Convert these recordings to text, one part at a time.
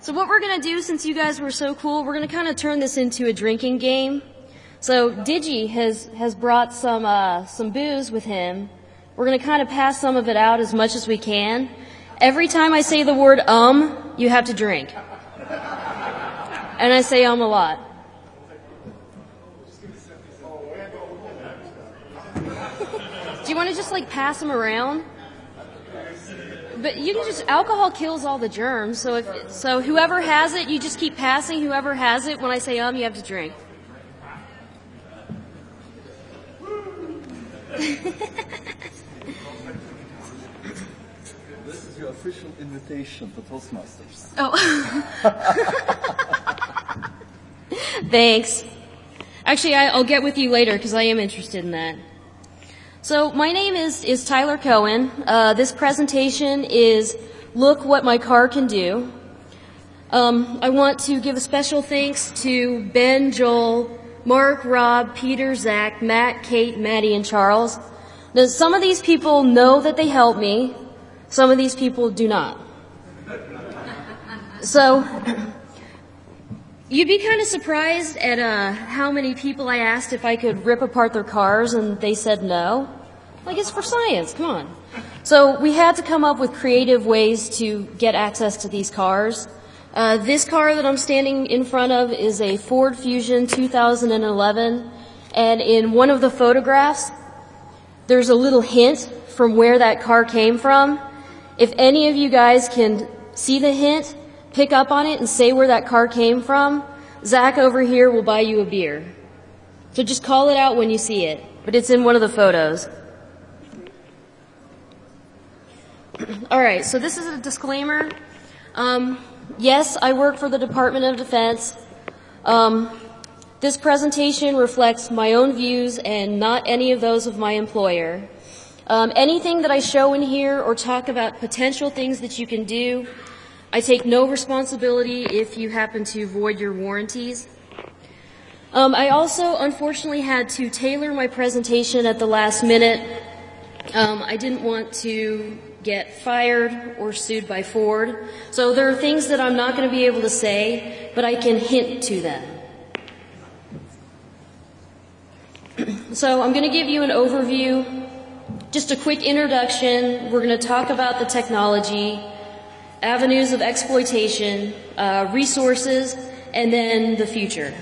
So what we're going to do, since you guys were so cool, we're going to kind of turn this into a drinking game. So Digi has brought some booze with him. We're going to kind of pass some of it out as much as we can. Every time I say the word you have to drink. And I say a lot. Do you want to just like pass them around? But you can just, alcohol kills all the germs, so whoever has it, you just keep passing whoever has it. When I say you have to drink. This is your official invitation to Toastmasters. Oh. Thanks. Actually, I'll get with you later because I am interested in that. So my name is Tyler Cohen. This presentation is Look What My Car Can Do. I want to give a special thanks to Ben, Joel, Mark, Rob, Peter, Zach, Matt, Kate, Maddie, and Charles. Now, some of these people know that they helped me. Some of these people do not. So you'd be kind of surprised at how many people I asked if I could rip apart their cars, and they said no. Like, it's for science, come on. So we had to come up with creative ways to get access to these cars. This car that I'm standing in front of is a Ford Fusion 2011, and in one of the photographs, there's a little hint from where that car came from. If any of you guys can see the hint, pick up on it and say where that car came from, Zach over here will buy you a beer. So just call it out when you see it, but it's in one of the photos. Alright, so this is a disclaimer. Yes, I work for the Department of Defense. This presentation reflects my own views and not any of those of my employer. Anything that I show in here or talk about potential things that you can do, I take no responsibility if you happen to void your warranties. I also unfortunately had to tailor my presentation at the last minute. I didn't want to get fired or sued by Ford. So there are things that I'm not going to be able to say, but I can hint to them. So I'm going to give you an overview, just a quick introduction. We're going to talk about the technology, avenues of exploitation, resources, and then the future.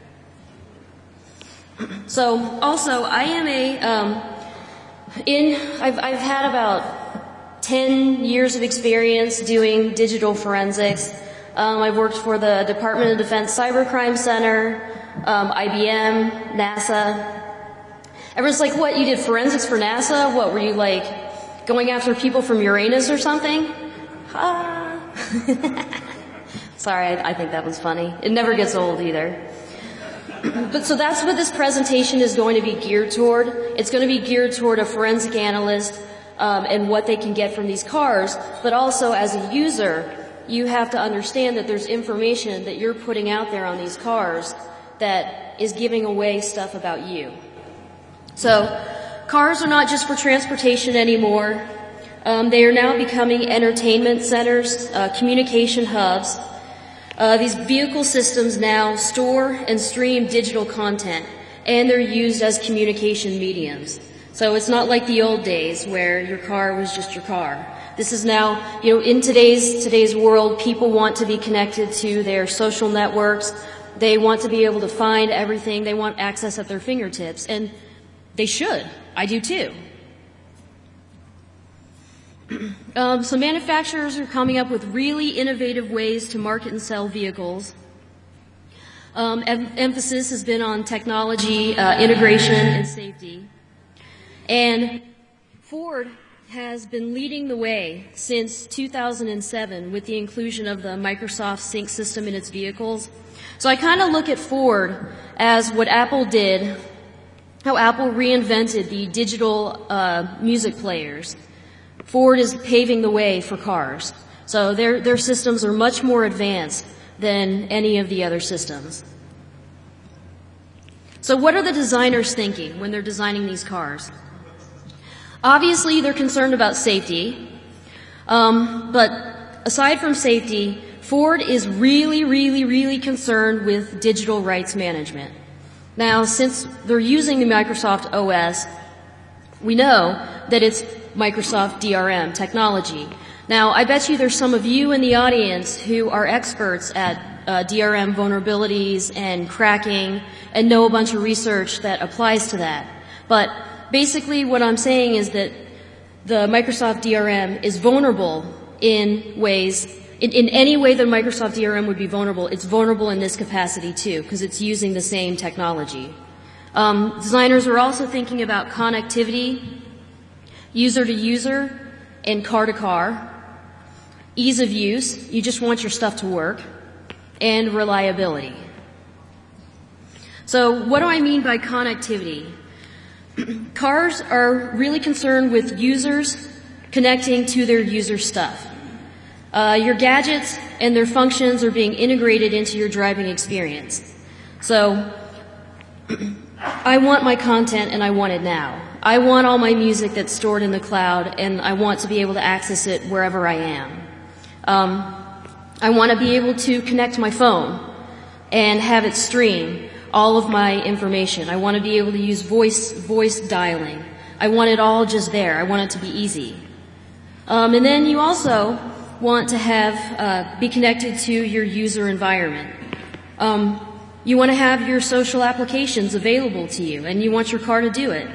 So also, I am I've had about 10 years of experience doing digital forensics. I've worked for the Department of Defense Cybercrime Center, IBM, NASA. Everyone's like, what, you did forensics for NASA? What, were you like going after people from Uranus or something? Sorry, I think that was funny. It never gets old either. But so that's what this presentation is going to be geared toward. It's going to be geared toward a forensic analyst and what they can get from these cars. But also as a user, you have to understand that there's information that you're putting out there on these cars that is giving away stuff about you. So cars are not just for transportation anymore. They are now becoming entertainment centers, communication hubs. These vehicle systems now store and stream digital content, and they're used as communication mediums. So it's not like the old days where your car was just your car. This is now, in today's world, people want to be connected to their social networks. They want to be able to find everything. They want access at their fingertips, and they should. I do too. So manufacturers are coming up with really innovative ways to market and sell vehicles. Emphasis has been on technology, integration, and safety. And Ford has been leading the way since 2007 with the inclusion of the Microsoft Sync system in its vehicles. So I kind of look at Ford as what Apple did, how Apple reinvented the digital music players. Ford is paving the way for cars. So their systems are much more advanced than any of the other systems. So what are the designers thinking when they're designing these cars? Obviously, they're concerned about safety. But aside from safety, Ford is really concerned with digital rights management. Now, since they're using the Microsoft OS, we know that it's Microsoft DRM technology. Now, I bet you there's some of you in the audience who are experts at DRM vulnerabilities and cracking and know a bunch of research that applies to that. But basically what I'm saying is that the Microsoft DRM is vulnerable in ways, in any way that Microsoft DRM would be vulnerable, it's vulnerable in this capacity too, because it's using the same technology. Designers are also thinking about connectivity, user to user, and car to car, ease of use, you just want your stuff to work, and reliability. So what do I mean by connectivity? Cars are really concerned with users connecting to their user stuff. Your gadgets and their functions are being integrated into your driving experience. So I want my content and I want it now. I want all my music that's stored in the cloud and I want to be able to access it wherever I am. I want to be able to connect my phone and have it stream all of my information. I want to be able to use voice dialing. I want it all just there. I want it to be easy. And then you also want to have be connected to your user environment. You want to have your social applications available to you, and you want your car to do it.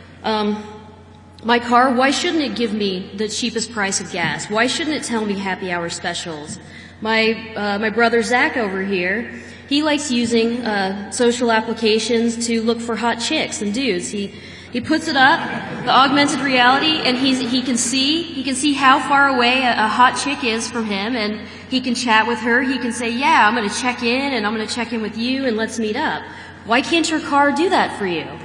My car, why shouldn't it give me the cheapest price of gas? Why shouldn't it tell me happy hour specials? My brother Zach over here, he likes using social applications to look for hot chicks and dudes. He puts it up, the augmented reality, and he can see how far away a hot chick is from him, and he can chat with her. He can say, yeah, I'm going to check in, and I'm going to check in with you, and let's meet up. Why can't your car do that for you?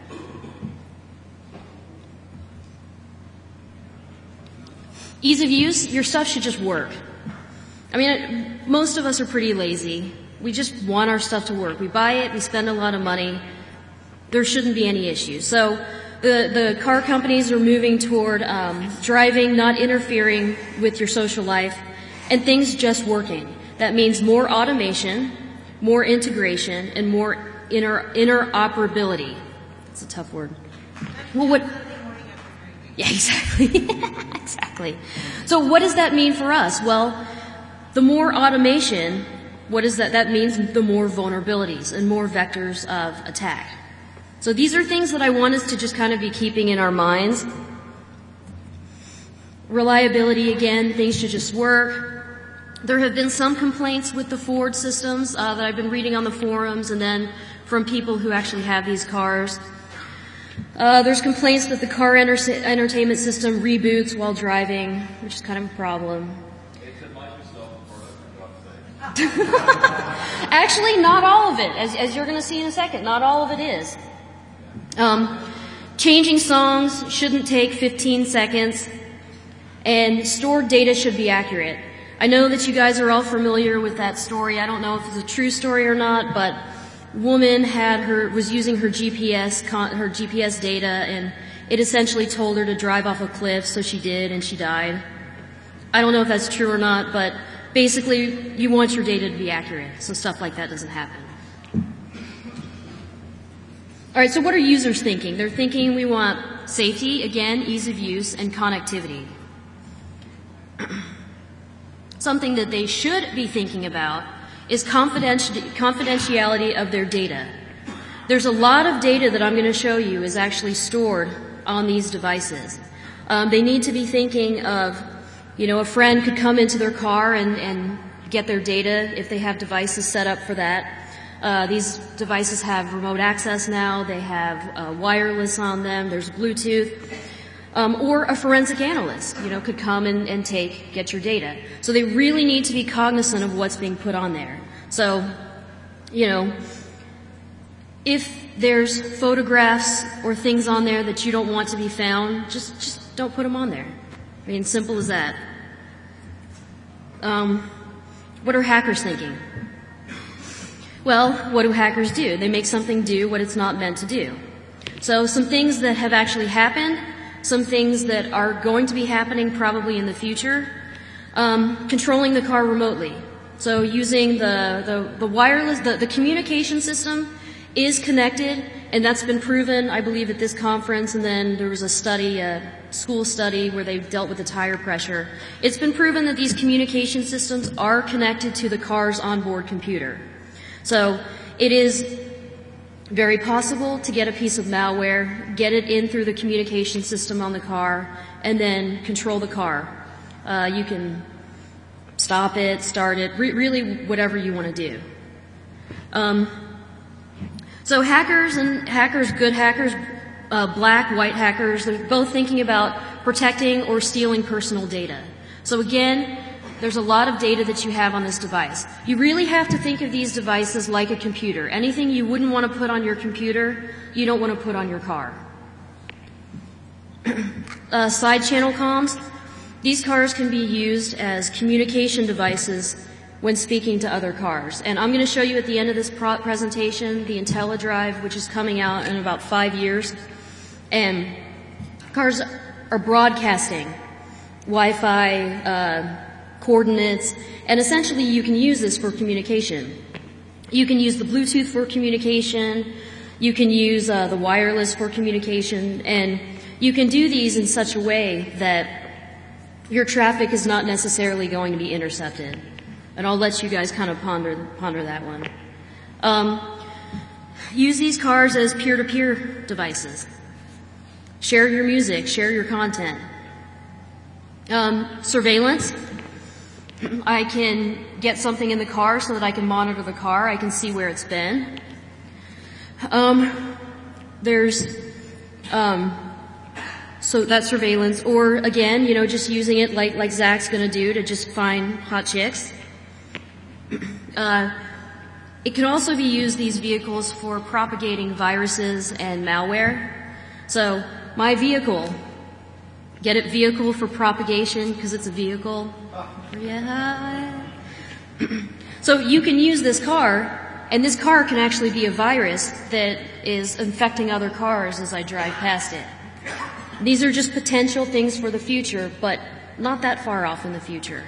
Ease of use, your stuff should just work. I mean, most of us are pretty lazy. We just want our stuff to work. We buy it, we spend a lot of money. There shouldn't be any issues. So the car companies are moving toward driving, not interfering with your social life, and things just working. That means more automation, more integration, and more interoperability. That's a tough word. Well, what? Yeah, exactly. Exactly. So what does that mean for us? Well, the more automation, what does that? That means the more vulnerabilities and more vectors of attack. So these are things that I want us to just kind of be keeping in our minds. Reliability, again, things should just work. There have been some complaints with the Ford systems that I've been reading on the forums and then from people who actually have these cars. There's complaints that the car entertainment system reboots while driving, which is kind of a problem. Actually, not all of it, as you're going to see in a second. Not all of it is. Changing songs shouldn't take 15 seconds, and stored data should be accurate. I know that you guys are all familiar with that story. I don't know if it's a true story or not, but woman was using her GPS data, and it essentially told her to drive off a cliff, so she did, and she died. I don't know if that's true or not, but basically, you want your data to be accurate, so stuff like that doesn't happen. All right, so what are users thinking? They're thinking we want safety, again, ease of use, and connectivity. Something that they should be thinking about is confidentiality of their data. There's a lot of data that I'm going to show you is actually stored on these devices. They need to be thinking of, a friend could come into their car and get their data if they have devices set up for that. These devices have remote access now. They have wireless on them. There's Bluetooth. Or a forensic analyst, could come and get your data. So they really need to be cognizant of what's being put on there. So, if there's photographs or things on there that you don't want to be found, just don't put them on there. I mean, simple as that. What are hackers thinking? Well, what do hackers do? They make something do what it's not meant to do. So some things that have actually happened, some things that are going to be happening probably in the future, controlling the car remotely. So using the wireless, the communication system is connected, and that's been proven, I believe, at this conference, and then there was a study, a school study where they dealt with the tire pressure. It's been proven that these communication systems are connected to the car's onboard computer. So it is very possible to get a piece of malware, get it in through the communication system on the car, and then control the car. You can stop it, start it, really whatever you want to do. So hackers, good hackers, black, white hackers, they're both thinking about protecting or stealing personal data. So again, there's a lot of data that you have on this device. You really have to think of these devices like a computer. Anything you wouldn't want to put on your computer, you don't want to put on your car. Side channel comms. These cars can be used as communication devices when speaking to other cars. And I'm going to show you at the end of this presentation the IntelliDrive, which is coming out in about 5 years. And cars are broadcasting Wi-Fi coordinates, and essentially you can use this for communication. You can use the Bluetooth for communication, you can use the wireless for communication, and you can do these in such a way that your traffic is not necessarily going to be intercepted. And I'll let you guys kind of ponder that one. Use these cars as peer-to-peer devices. Share your music, share your content. Surveillance. I can get something in the car so that I can monitor the car. I can see where it's been. So that's surveillance. Or again, just using it like Zach's gonna do to just find hot chicks. It can also be used, these vehicles, for propagating viruses and malware. So my vehicle, get it, vehicle for propagation because it's a vehicle. Yeah. So you can use this car, and this car can actually be a virus that is infecting other cars as I drive past it. These are just potential things for the future, but not that far off in the future.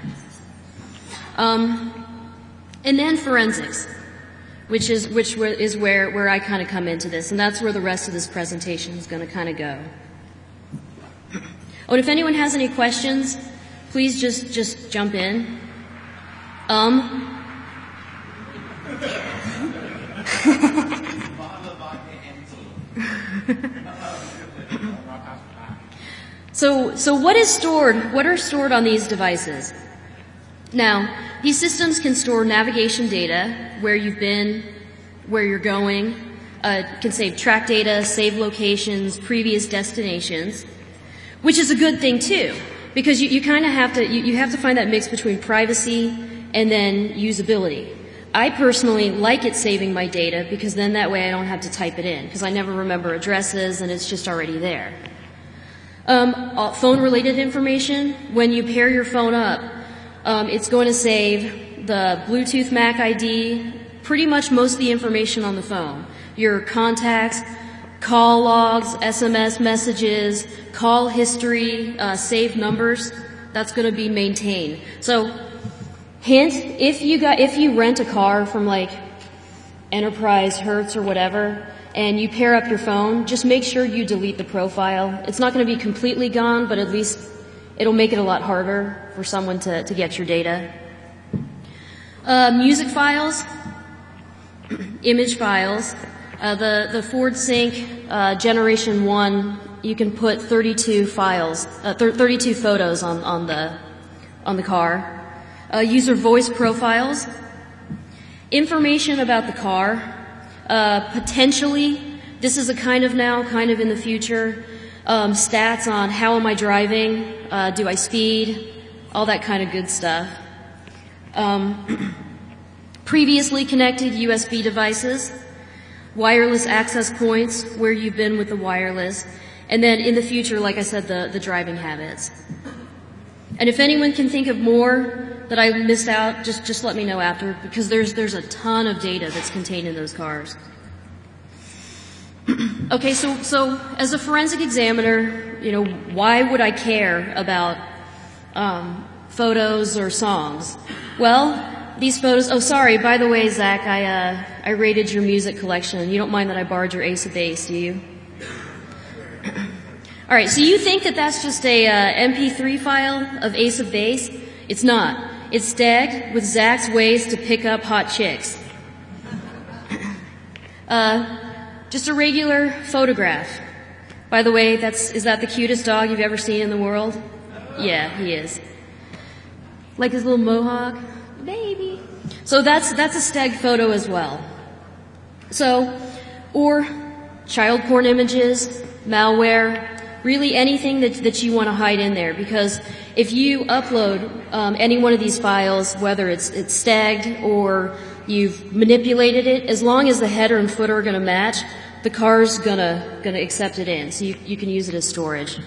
And then forensics, which is where I kind of come into this, and that's where the rest of this presentation is going to kind of go. Oh, and if anyone has any questions, please just jump in. So what is stored? What are stored on these devices? Now, these systems can store navigation data, where you've been, where you're going, can save track data, save locations, previous destinations, which is a good thing too, because you kind of have to, you have to find that mix between privacy and then usability. I personally like it saving my data because then that way I don't have to type it in, because I never remember addresses and it's just already there. Phone related information, when you pair your phone up, it's going to save the Bluetooth MAC ID, pretty much most of the information on the phone. Your contacts, call logs, SMS messages, call history, saved numbers, that's going to be maintained. So, hint, if you rent a car from like Enterprise, Hertz, or whatever, and you pair up your phone, just make sure you delete the profile. It's not going to be completely gone, but at least it'll make it a lot harder for someone to get your data. Music files, image files. The Ford Sync Generation 1, you can put 32 files, 32 photos on the car. User voice profiles. Information about the car. Potentially, this is a kind of in the future. Stats on how am I driving, do I speed, all that kind of good stuff. Previously connected USB devices, wireless access points, where you've been with the wireless, and then in the future, like I said, the driving habits. And if anyone can think of more that I missed out, just let me know after, because there's a ton of data that's contained in those cars. Okay, so as a forensic examiner, why would I care about photos or songs? Well, these photos. Oh, sorry. By the way, Zach, I rated your music collection. You don't mind that I borrowed your Ace of Base, do you? All right. So you think that that's just a MP3 file of Ace of Base? It's not. It's tagged with Zach's ways to pick up hot chicks. Just a regular photograph. By the way, is that the cutest dog you've ever seen in the world? Yeah, he is. Like his little mohawk. Baby. So that's a stag photo as well. So, or child porn images, malware, really anything that you want to hide in there, because if you upload any one of these files, whether it's stagged or you've manipulated it, as long as the header and footer are going to match, the car's gonna accept it in, so you can use it as storage.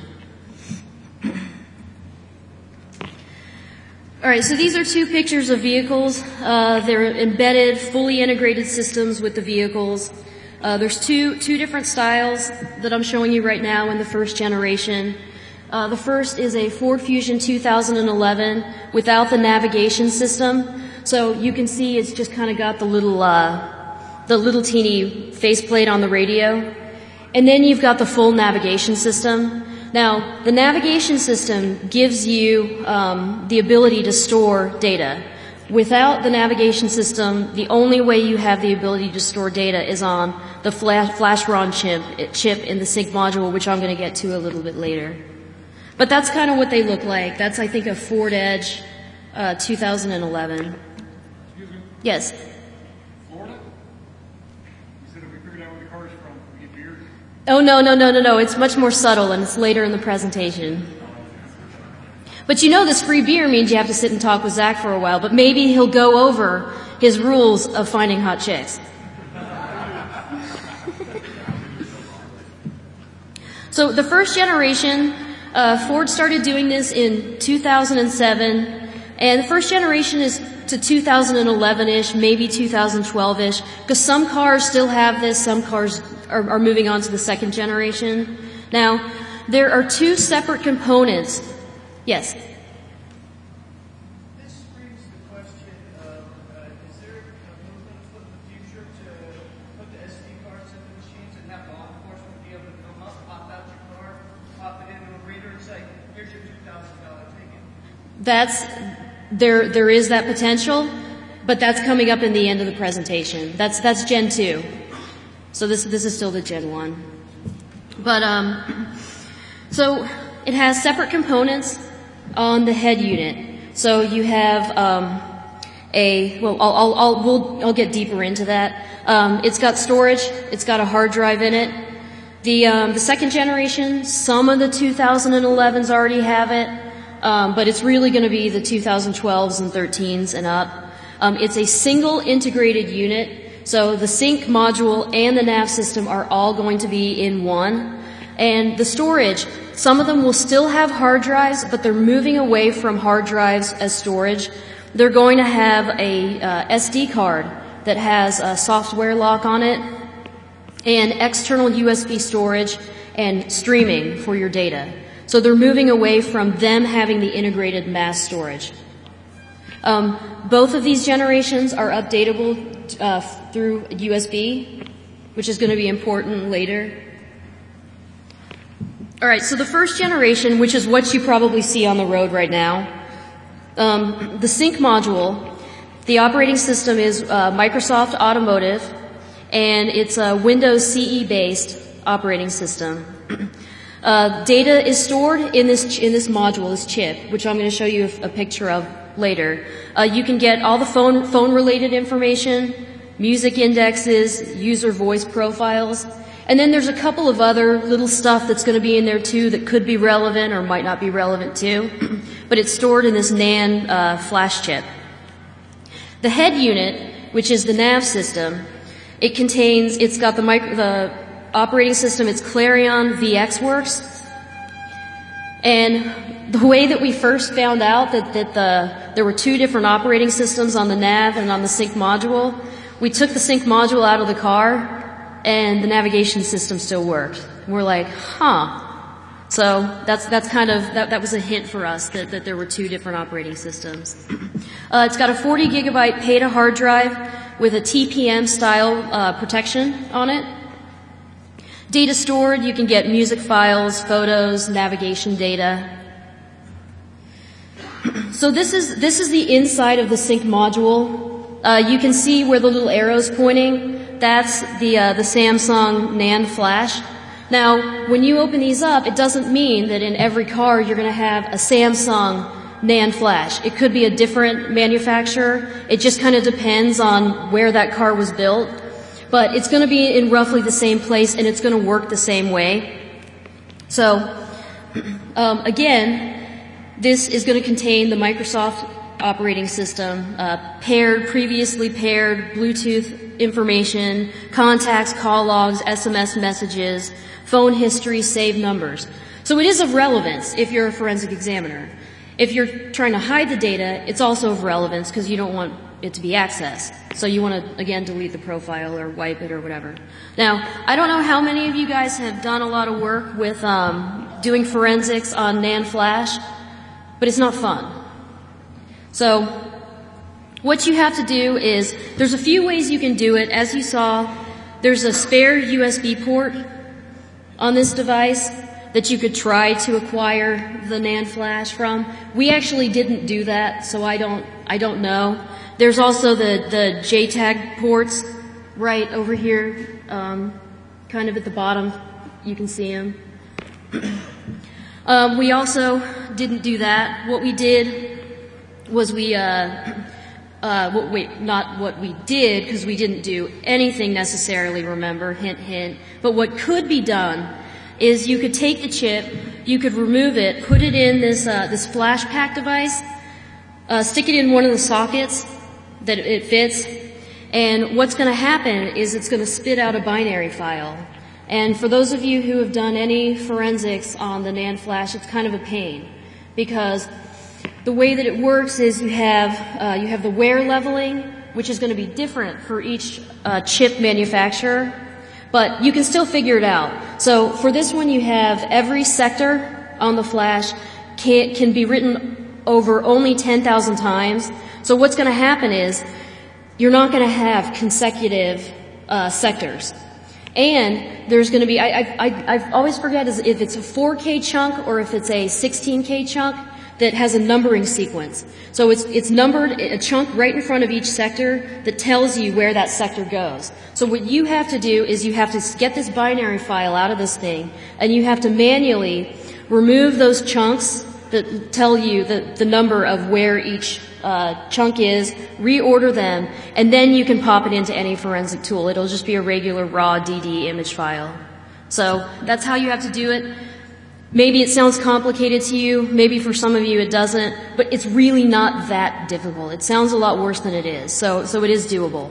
All right, so these are two pictures of vehicles. They're embedded, fully integrated systems with the vehicles. There's two different styles that I'm showing you right now in the first generation. The first is a Ford Fusion 2011 without the navigation system. So you can see it's just kind of got the little teeny faceplate on the radio. And then you've got the full navigation system. Now, the navigation system gives you the ability to store data. Without the navigation system, the only way you have the ability to store data is on the FlashROM chip in the sync module, which I'm going to get to a little bit later. But that's kind of what they look like. That's, I think, a Ford Edge 2011. Excuse me? Yes. Florida? You said if we figured out where the car is from, we get beer? Oh, no. It's much more subtle, and it's later in the presentation. But you know this free beer means you have to sit and talk with Zach for a while, but maybe he'll go over his rules of finding hot chicks. So the first generation, Ford started doing this in 2007, and the first generation is to 2011-ish, maybe 2012-ish, because some cars still have this, some cars are moving on to the second generation. Now, there are two separate components. Yes? This brings the question of, is there a movement in the future to put the SD cards in the machines and have law enforcement be able to come up, pop out your card, pop it into a reader and say, here's your $2,000 ticket? There is that potential, but that's coming up in the end of the presentation. That's Gen 2. So this is still the Gen 1. But, so it has separate components on the head unit. So you have I'll get deeper into that. It's got storage. It's got a hard drive in it. The second generation, some of the 2011s already have it, but it's really going to be the 2012s and 13s and up. It's a single integrated unit, so the sync module and the nav system are all going to be in one. And the storage, some of them will still have hard drives, but they're moving away from hard drives as storage. They're going to have a SD card that has a software lock on it and external USB storage and streaming for your data. So they're moving away from them having the integrated mass storage. Both of these generations are updatable through USB, which is going to be important later. All right, so the first generation, which is what you probably see on the road right now, the sync module, the operating system is Microsoft Automotive, and it's a Windows CE-based operating system. Data is stored in this module, this chip, which I'm going to show you a picture of later. You can get all the phone-related information, music indexes, user voice profiles. And then there's a couple of other little stuff that's going to be in there too that could be relevant or might not be relevant too. But it's stored in this NAND flash chip. The head unit, which is the nav system, it's got the operating system, it's Clarion VxWorks. And the way that we first found out that there were two different operating systems on the nav and on the sync module, we took the sync module out of the car, and the navigation system still worked. And we're like, So that's kind of, that was a hint for us that there were two different operating systems. It's got a 40 gigabyte PATA hard drive with a TPM style protection on it. Data stored, you can get music files, photos, navigation data. So this is the inside of the sync module. You can see where the little arrow's pointing. That's the Samsung NAND flash. Now, when you open these up, it doesn't mean that in every car you're going to have a Samsung NAND flash. It could be a different manufacturer. It just kind of depends on where that car was built. But it's going to be in roughly the same place, and it's going to work the same way. So, again, this is going to contain the Microsoft operating system, previously paired Bluetooth information, contacts, call logs, SMS messages, phone history, saved numbers. So it is of relevance if you're a forensic examiner. If you're trying to hide the data, it's also of relevance because you don't want it to be accessed. So you want to, again, delete the profile or wipe it or whatever. Now, I don't know how many of you guys have done a lot of work with doing forensics on NAND flash, but it's not fun. So what you have to do is, there's a few ways you can do it. As you saw, there's a spare USB port on this device that you could try to acquire the NAND flash from. We actually didn't do that, so I don't know. There's also the JTAG ports right over here, kind of at the bottom. You can see them. We also didn't do that. What we did was not what we did, because we didn't do anything necessarily, remember, hint, hint. But what could be done is you could take the chip, you could remove it, put it in this flash pack device, stick it in one of the sockets that it fits, and what's going to happen is it's going to spit out a binary file. And for those of you who have done any forensics on the NAND flash, it's kind of a pain, because the way that it works is you have the wear leveling, which is going to be different for each chip manufacturer, but you can still figure it out. So for this one, you have every sector on the flash can be written over only 10,000 times. So what's going to happen is you're not going to have consecutive sectors. And there's going to be, I've always forget if it's a 4K chunk or if it's a 16K chunk that has a numbering sequence. So it's numbered, a chunk right in front of each sector that tells you where that sector goes. So what you have to do is you have to get this binary file out of this thing, and you have to manually remove those chunks that tell you the number of where each chunk is, reorder them, and then you can pop it into any forensic tool. It'll just be a regular raw DD image file. So that's how you have to do it. Maybe it sounds complicated to you, maybe for some of you it doesn't, but it's really not that difficult. It sounds a lot worse than it is, so it is doable.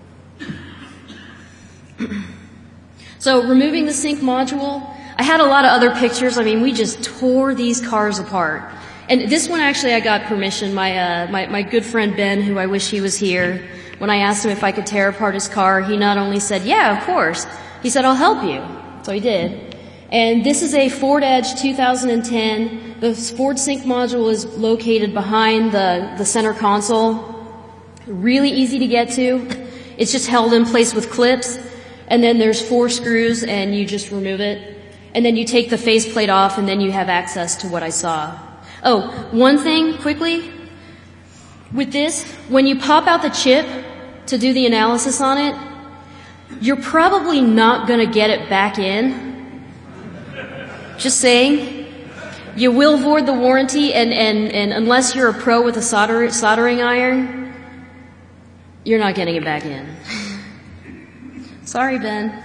So removing the sync module, I had a lot of other pictures. I mean, we just tore these cars apart. And this one actually I got permission. My good friend Ben, who I wish he was here, when I asked him if I could tear apart his car, he not only said, yeah, of course, he said, I'll help you. So he did. And this is a Ford Edge 2010. The Ford Sync module is located behind the center console. Really easy to get to. It's just held in place with clips. And then there's 4 screws and you just remove it. And then you take the faceplate off and then you have access to what I saw. Oh, one thing quickly. With this, when you pop out the chip to do the analysis on it, you're probably not going to get it back in. Just saying. You will void the warranty, and unless you're a pro with a soldering iron, you're not getting it back in. Sorry, Ben.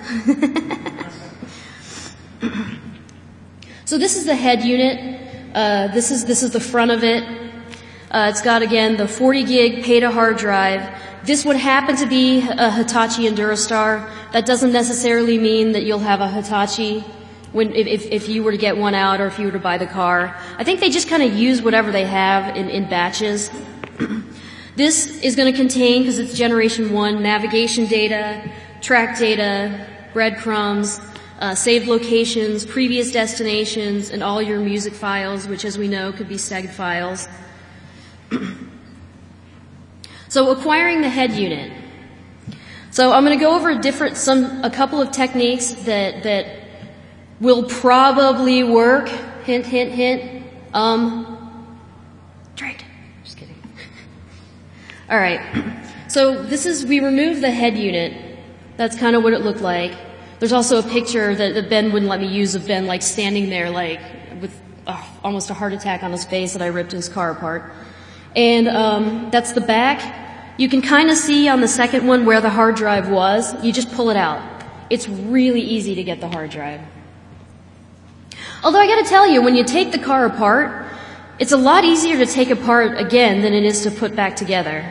So this is the head unit. This is the front of it. It's got, again, the 40 gig PATA hard drive. This would happen to be a Hitachi Endurostar. That doesn't necessarily mean that you'll have a Hitachi if you were to get one out or if you were to buy the car. I think they just kind of use whatever they have in batches. This is going to contain, because it's generation 1, navigation data, track data, breadcrumbs, saved locations, previous destinations, and all your music files, which as we know could be SEG files. So acquiring the head unit. So I'm going to go over a couple of techniques that will probably work. Hint, hint, hint. Drink. Just kidding. All right. So we remove the head unit. That's kind of what it looked like. There's also a picture that Ben wouldn't let me use of Ben like standing there like with almost a heart attack on his face that I ripped his car apart. And that's the back. You can kind of see on the second one where the hard drive was. You just pull it out. It's really easy to get the hard drive. Although I gotta tell you, when you take the car apart, it's a lot easier to take apart again than it is to put back together.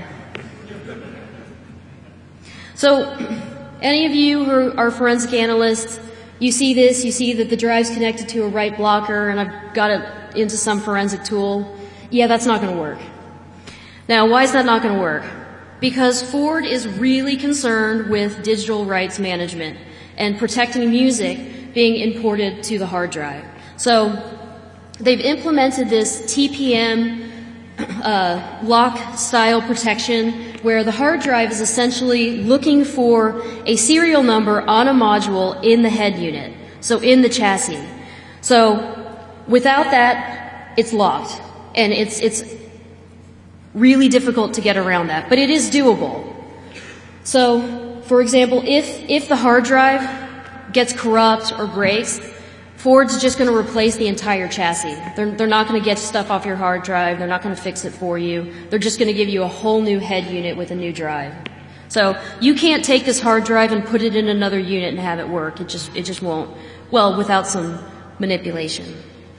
So, any of you who are forensic analysts, you see this, you see that the drive's connected to a write blocker and I've got it into some forensic tool. Yeah, that's not gonna work. Now, why is that not gonna work? Because Ford is really concerned with digital rights management and protecting music being imported to the hard drive. So they've implemented this TPM lock style protection where the hard drive is essentially looking for a serial number on a module in the head unit, so in the chassis. So without that, it's locked, and it's really difficult to get around that, but it is doable. So, for example, if the hard drive gets corrupt or breaks, Ford's just going to replace the entire chassis. They're not going to get stuff off your hard drive. They're not going to fix it for you. They're just going to give you a whole new head unit with a new drive. So you can't take this hard drive and put it in another unit and have it work. It just won't. Well, without some manipulation.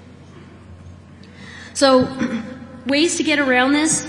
So ways to get around this.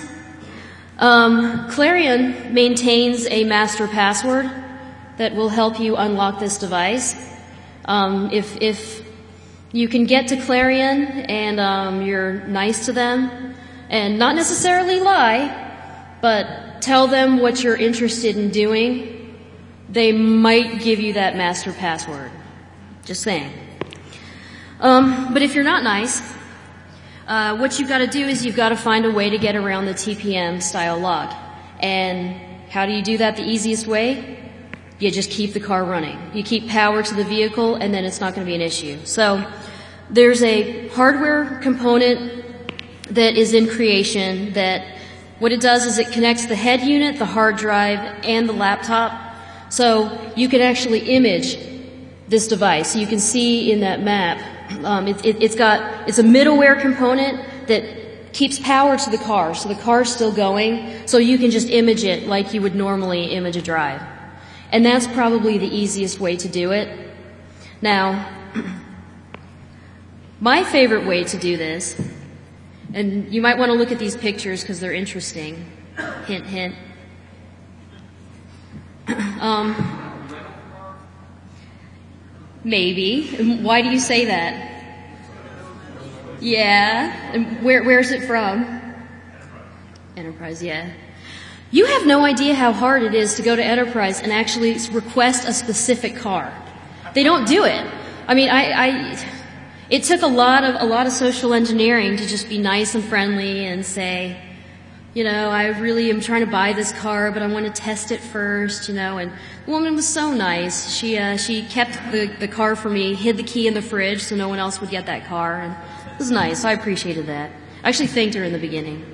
Clarion maintains a master password that will help you unlock this device. If you can get to Clarion and you're nice to them and not necessarily lie, but tell them what you're interested in doing, they might give you that master password. Just saying. But if you're not nice, what you've got to do is you've got to find a way to get around the TPM style lock. And how do you do that the easiest way? You just keep the car running. You keep power to the vehicle and then it's not going to be an issue. So there's a hardware component that is in creation that what it does is it connects the head unit, the hard drive, and the laptop. So you can actually image this device. You can see in that map, it's a middleware component that keeps power to the car. So the car's still going. So you can just image it like you would normally image a drive. And that's probably the easiest way to do it. Now, my favorite way to do this, and you might want to look at these pictures because they're interesting. Hint, hint. Maybe. Why do you say that? Yeah. And where's it from? Enterprise, yeah. You have no idea how hard it is to go to Enterprise and actually request a specific car. They don't do it. I mean, it took a lot of social engineering to just be nice and friendly and say, you know, I really am trying to buy this car, but I want to test it first, you know. And the woman was so nice. She kept the car for me, hid the key in the fridge so no one else would get that car, and it was nice. I appreciated that. I actually thanked her in the beginning.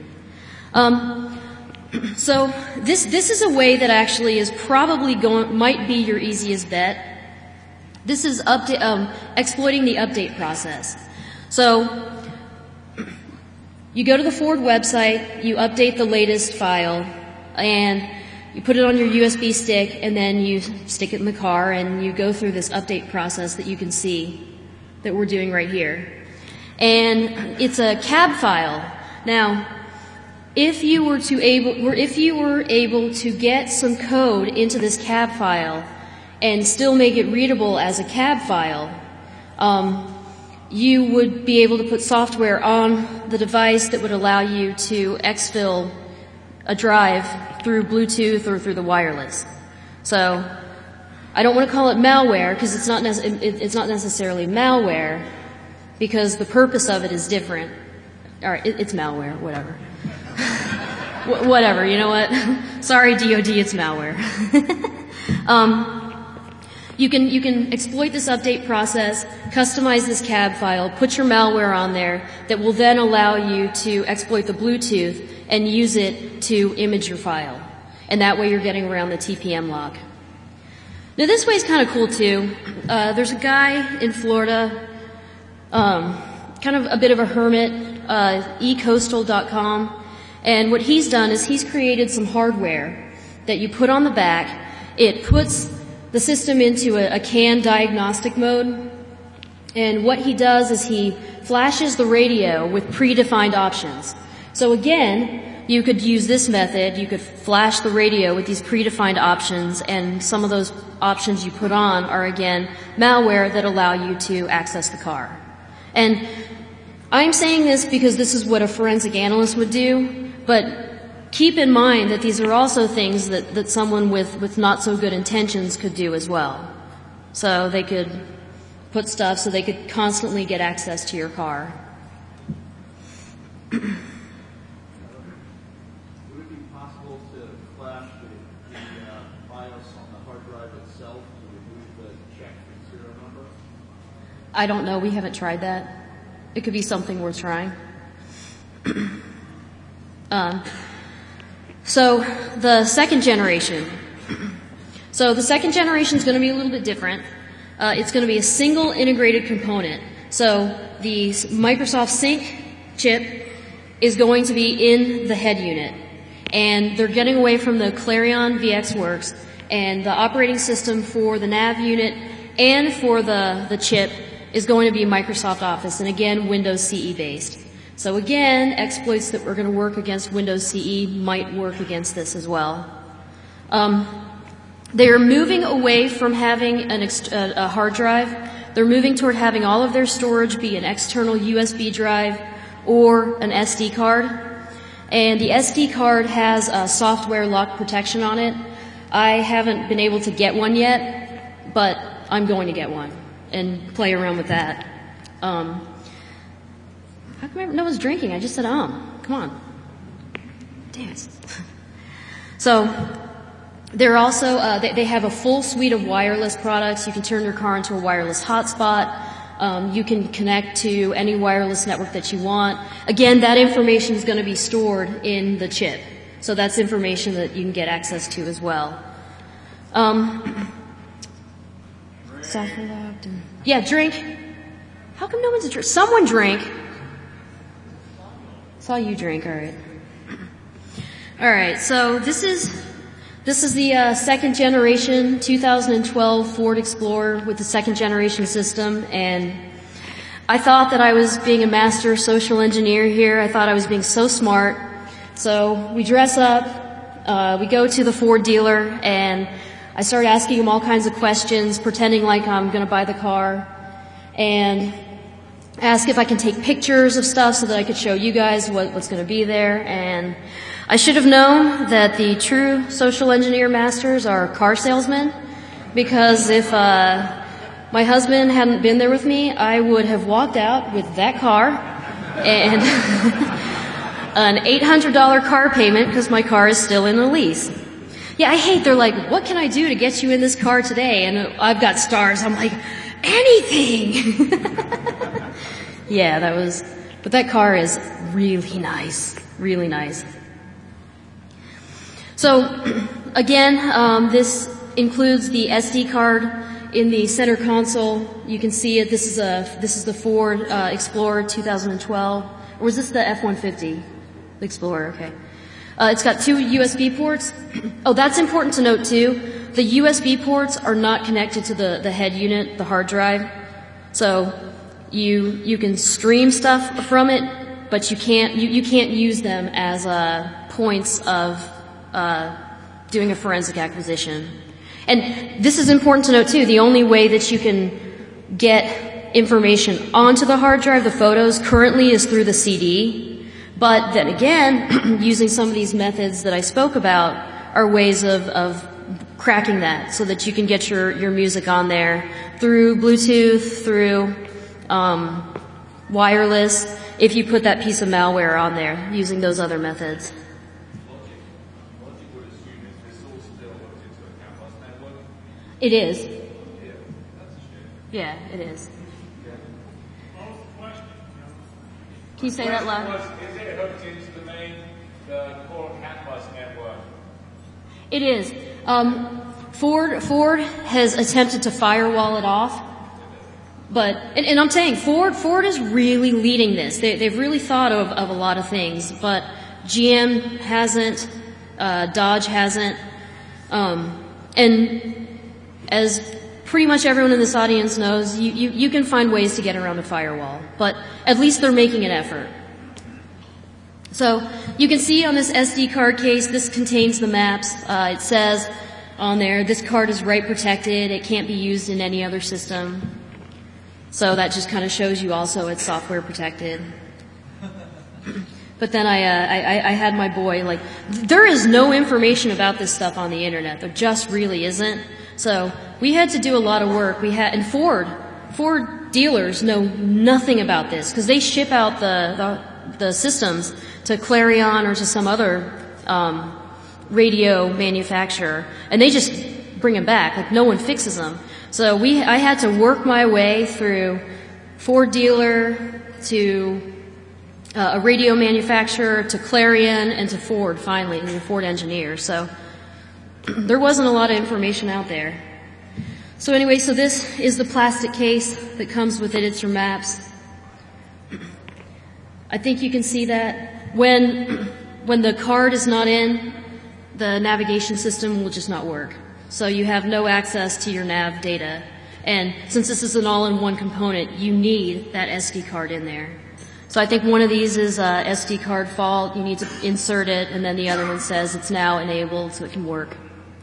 So this is a way that actually is probably might be your easiest bet. This is exploiting the update process. So you go to the Ford website, you update the latest file, and you put it on your USB stick, and then you stick it in the car, and you go through this update process that you can see that we're doing right here. And it's a cab file. Now, if you were able to get some code into this cab file and still make it readable as a cab file, you would be able to put software on the device that would allow you to exfil a drive through Bluetooth or through the wireless. So I don't want to call it malware because it's not necessarily malware because the purpose of it is different. All right, it's malware, whatever. Whatever, you know what? Sorry, DoD, it's malware. You can exploit this update process, customize this cab file, put your malware on there that will then allow you to exploit the Bluetooth and use it to image your file. And that way you're getting around the TPM log. Now this way is kind of cool too. There's a guy in Florida, kind of a bit of a hermit, ecoastal.com. And what he's done is he's created some hardware that you put on the back. It puts the system into a CAN diagnostic mode. And what he does is he flashes the radio with predefined options. So again, you could use this method. You could flash the radio with these predefined options, and some of those options you put on are, again, malware that allow you to access the car. And I'm saying this because this is what a forensic analyst would do, but keep in mind that these are also things that someone with not so good intentions could do as well. So they could put stuff so they could constantly get access to your car. Would it be possible to flash the BIOS on the hard drive itself to remove the check and serial number? I don't know. We haven't tried that. It could be something worth trying. So the second generation. So the second generation is going to be a little bit different. It's going to be a single integrated component. So the Microsoft Sync chip is going to be in the head unit. And they're getting away from the Clarion VxWorks, and the operating system for the nav unit and for the chip is going to be Microsoft Office, and again, Windows CE based. So again, exploits that were going to work against Windows CE might work against this as well. They're moving away from having a hard drive. They're moving toward having all of their storage be an external USB drive or an SD card. And the SD card has a software lock protection on it. I haven't been able to get one yet, but I'm going to get one and play around with that. How come no one's drinking? I just said, come on. Damn it. So, they're also, they have a full suite of wireless products. You can turn your car into a wireless hotspot. You can connect to any wireless network that you want. Again, that information is going to be stored in the chip. So that's information that you can get access to as well. Software locked. Yeah, drink. How come no one's a drink? Someone drink. Saw you drink, alright. Alright, so this is the second generation 2012 Ford Explorer with the second generation system, and I thought that I was being a master social engineer here. I thought I was being so smart. So we dress up, we go to the Ford dealer, and I start asking him all kinds of questions, pretending like I'm going to buy the car, and ask if I can take pictures of stuff so that I could show you guys what's going to be there. And I should have known that the true social engineer masters are car salesmen, because if my husband hadn't been there with me, I would have walked out with that car and an $800 car payment because my car is still in the lease. Yeah, I hate, they're like, what can I do to get you in this car today? And I've got stars. I'm like, anything. Yeah, but that car is really nice, really nice. So, again, this includes the SD card in the center console. You can see it. This is the Ford Explorer 2012. Or was this the F-150? The Explorer, okay. It's got 2 USB ports. Oh, that's important to note too. The USB ports are not connected to the head unit, the hard drive. So you can stream stuff from it, but you can't use them as points of doing a forensic acquisition. And this is important to note too. The only way that you can get information onto the hard drive, the photos, currently is through the CD. But then again, using some of these methods that I spoke about are ways of cracking that so that you can get your music on there through Bluetooth, through wireless, if you put that piece of malware on there using those other methods. Logic would assume this all still hooked into a CAN bus network. It is. Yeah, that's a shame. Yeah, it is. What was the question? Can you say that loud? Is it hooked into the core CAN bus network? It is. Ford has attempted to firewall it off, but and I'm saying Ford is really leading this. They've really thought of a lot of things, but GM hasn't, Dodge hasn't, and as pretty much everyone in this audience knows, you can find ways to get around a firewall, but at least they're making an effort. So you can see on this SD card case, this contains the maps. It says on there, this card is write protected. It can't be used in any other system. So that just kind of shows you also it's software protected. But then I had my boy, like, there is no information about this stuff on the internet. There just really isn't. So we had to do a lot of work. And Ford dealers know nothing about this because they ship out the systems to Clarion or to some other radio manufacturer, and they just bring them back. Like, no one fixes them. So I had to work my way through Ford dealer to a radio manufacturer to Clarion and to Ford finally, and the Ford engineer. So there wasn't a lot of information out there. So anyway, so this is the plastic case that comes with it. It's your maps. I think you can see that when the card is not in, the navigation system will just not work. So you have no access to your nav data. And since this is an all-in-one component, you need that SD card in there. So I think one of these is SD card fault. You need to insert it, and then the other one says it's now enabled so it can work.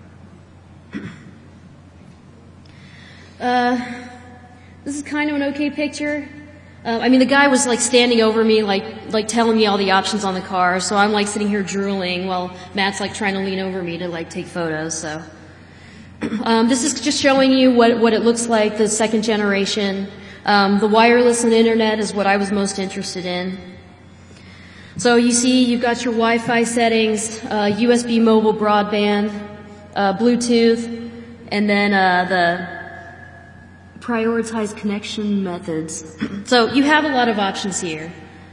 This is kind of an okay picture. I mean, the guy was like standing over me, like telling me all the options on the car. So I'm like sitting here drooling while Matt's like trying to lean over me to like take photos. So this is just showing you what it looks like, the second generation. The wireless and internet is what I was most interested in. So you see, you've got your Wi-Fi settings, USB mobile broadband, Bluetooth, and then the prioritized connection methods. So you have a lot of options here.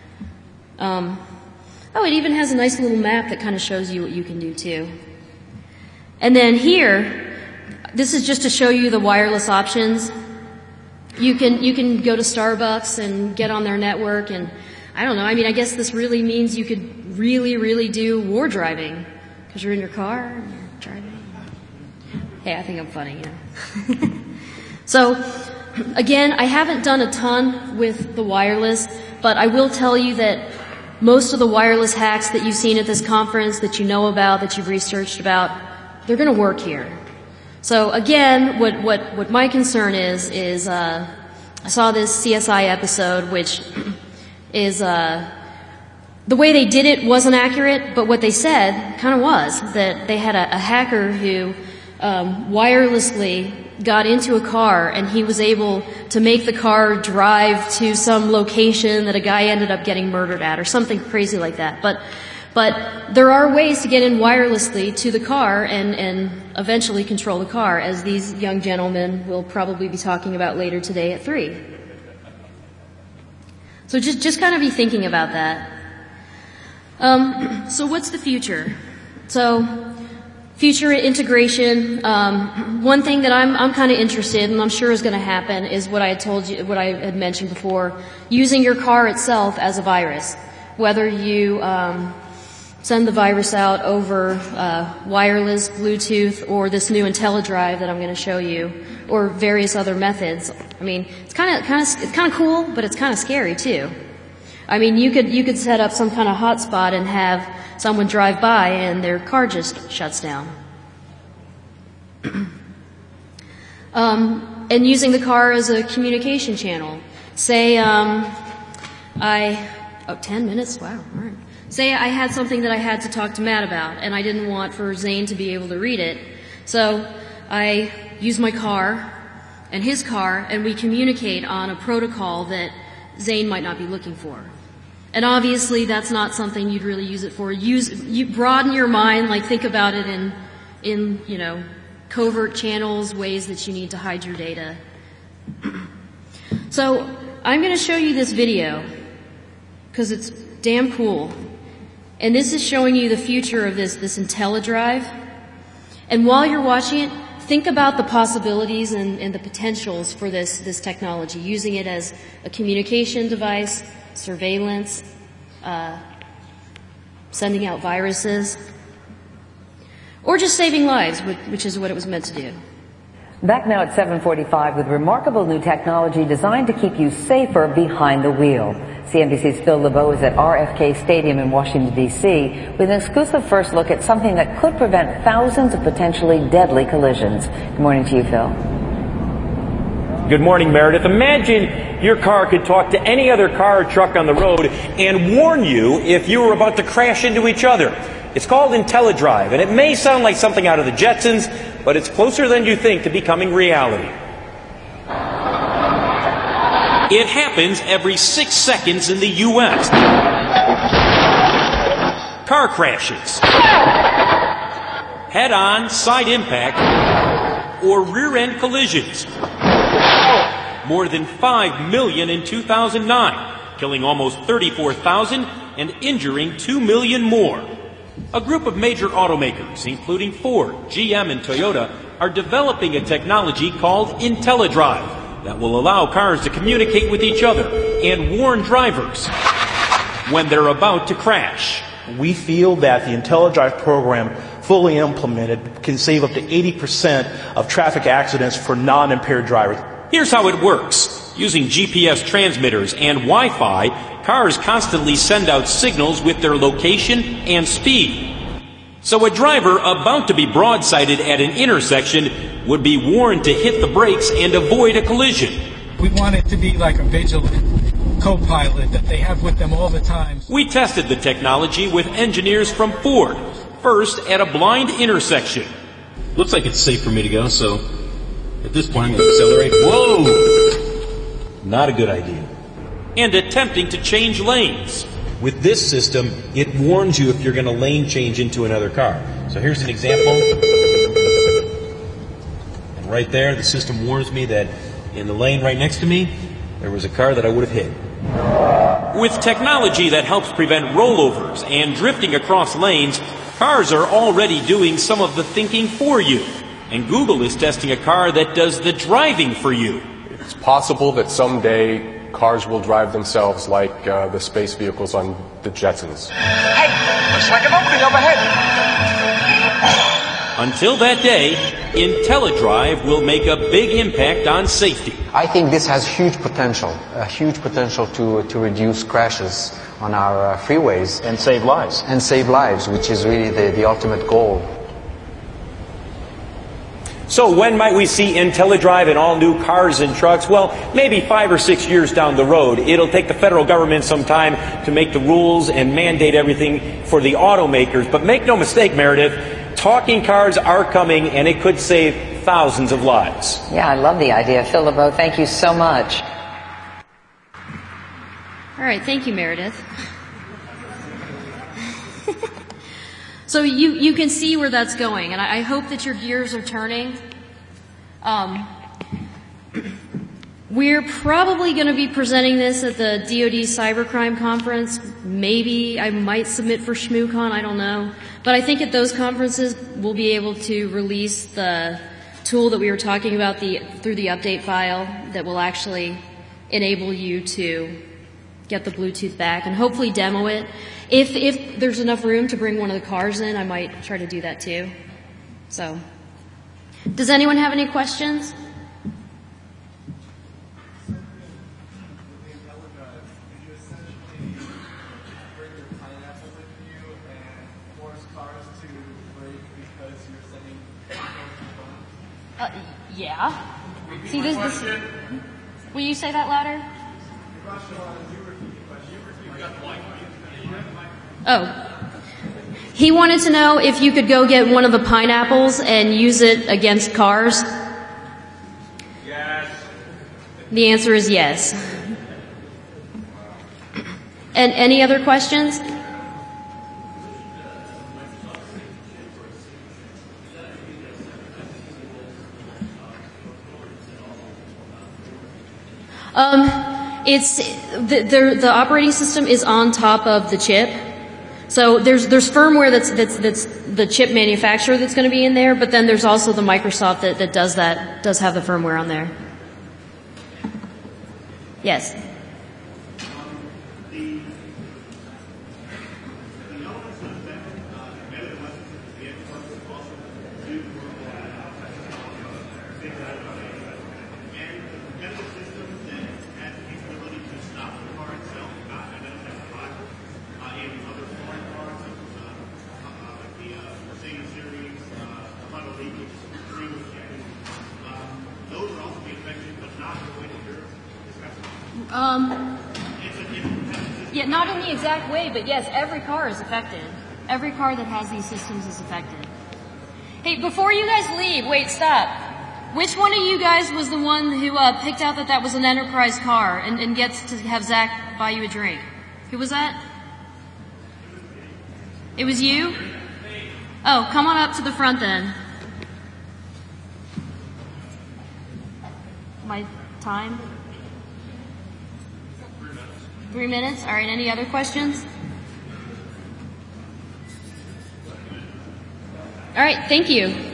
It even has a nice little map that kind of shows you what you can do too. And then here, this is just to show you the wireless options. You can go to Starbucks and get on their network, and I don't know, I mean, I guess this really means you could really do war driving because you're in your car and you're driving. Hey, I think I'm funny, yeah. So, again, I haven't done a ton with the wireless, but I will tell you that most of the wireless hacks that you've seen at this conference, that you know about, that you've researched about, they're going to work here. So, again, what my concern is I saw this CSI episode, which is the way they did it wasn't accurate, but what they said kind of was, that they had a hacker who wirelessly got into a car, and he was able to make the car drive to some location that a guy ended up getting murdered at, or something crazy like that. But there are ways to get in wirelessly to the car and eventually control the car, as these young gentlemen will probably be talking about later today at 3. So just kind of be thinking about that. So what's the future? So future integration. One thing that I'm kind of interested in, and I'm sure is going to happen, is what I had told you, what I had mentioned before, using your car itself as a virus. Whether you send the virus out over wireless, Bluetooth, or this new IntelliDrive that I'm going to show you, or various other methods. I mean, it's kind of cool, but it's kind of scary too. I mean, you could set up some kind of hotspot and have someone drive by and their car just shuts down. And using the car as a communication channel. Say 10 minutes? Wow, all right. Say I had something that I had to talk to Matt about, and I didn't want for Zane to be able to read it. So I use my car and his car, and we communicate on a protocol that Zane might not be looking for. And obviously that's not something you'd really use it for. You broaden your mind, like think about it in covert channels, ways that you need to hide your data. So I'm going to show you this video because it's damn cool. And this is showing you the future of this IntelliDrive. And while you're watching it, think about the possibilities and the potentials for this technology, using it as a communication device, surveillance, sending out viruses, or just saving lives, which is what it was meant to do. Back now at 7:45 with remarkable new technology designed to keep you safer behind the wheel. CNBC's Phil LeBeau is at RFK Stadium in Washington, D.C. with an exclusive first look at something that could prevent thousands of potentially deadly collisions. Good morning to you, Phil. Good morning, Meredith. Imagine your car could talk to any other car or truck on the road and warn you if you were about to crash into each other. It's called IntelliDrive, and it may sound like something out of the Jetsons, but it's closer than you think to becoming reality. It happens every 6 seconds in the U.S. Car crashes, head-on, side impact, or rear-end collisions. More than 5 million in 2009, killing almost 34,000 and injuring 2 million more. A group of major automakers, including Ford, GM, and Toyota, are developing a technology called IntelliDrive that will allow cars to communicate with each other and warn drivers when they're about to crash. We feel that the IntelliDrive program, fully implemented, can save up to 80% of traffic accidents for non-impaired drivers. Here's how it works. Using GPS transmitters and Wi-Fi, cars constantly send out signals with their location and speed. So a driver about to be broadsided at an intersection would be warned to hit the brakes and avoid a collision. We want it to be like a vigilant co-pilot that they have with them all the time. We tested the technology with engineers from Ford, first at a blind intersection. Looks like it's safe for me to go, so at this point I'm going to accelerate. Whoa! Not a good idea. And attempting to change lanes. With this system, it warns you if you're going to lane change into another car. So here's an example. And right there, the system warns me that in the lane right next to me, there was a car that I would have hit. With technology that helps prevent rollovers and drifting across lanes, cars are already doing some of the thinking for you. And Google is testing a car that does the driving for you. It's possible that someday cars will drive themselves like the space vehicles on the Jetsons. Hey, looks like an opening up ahead. Until that day, IntelliDrive will make a big impact on safety. I think this has huge potential to reduce crashes on our freeways. And save lives. And save lives, which is really the ultimate goal. So when might we see IntelliDrive in all new cars and trucks? Well, maybe 5 or 6 years down the road. It'll take the federal government some time to make the rules and mandate everything for the automakers. But make no mistake, Meredith, talking cars are coming, and it could save thousands of lives. Yeah, I love the idea. Phil LeBeau, thank you so much. All right, thank you, Meredith. So you can see where that's going, and I hope that your gears are turning. We're probably going to be presenting this at the DoD Cybercrime Conference. Maybe I might submit for ShmooCon, I don't know. But I think at those conferences we'll be able to release the tool that we were talking about through the update file that will actually enable you to get the Bluetooth back and hopefully demo it. If there's enough room to bring one of the cars in, I might try to do that too. So, does anyone have any questions? Yeah. See this. Will you say that louder? Oh, He wanted to know if you could go get one of the pineapples and use it against cars. Yes. The answer is yes. And any other questions? It's the operating system is on top of the chip. So there's firmware that's the chip manufacturer that's going to be in there, but then there's also the Microsoft that does have the firmware on there. Yes. Yeah, not in the exact way, but yes, every car is affected. Every car that has these systems is affected. Hey, before you guys leave, wait, stop. Which one of you guys was the one who picked out that was an Enterprise car and gets to have Zach buy you a drink? Who was that? It was you? Oh, come on up to the front then. My time? 3 minutes? All right, any other questions? All right, thank you.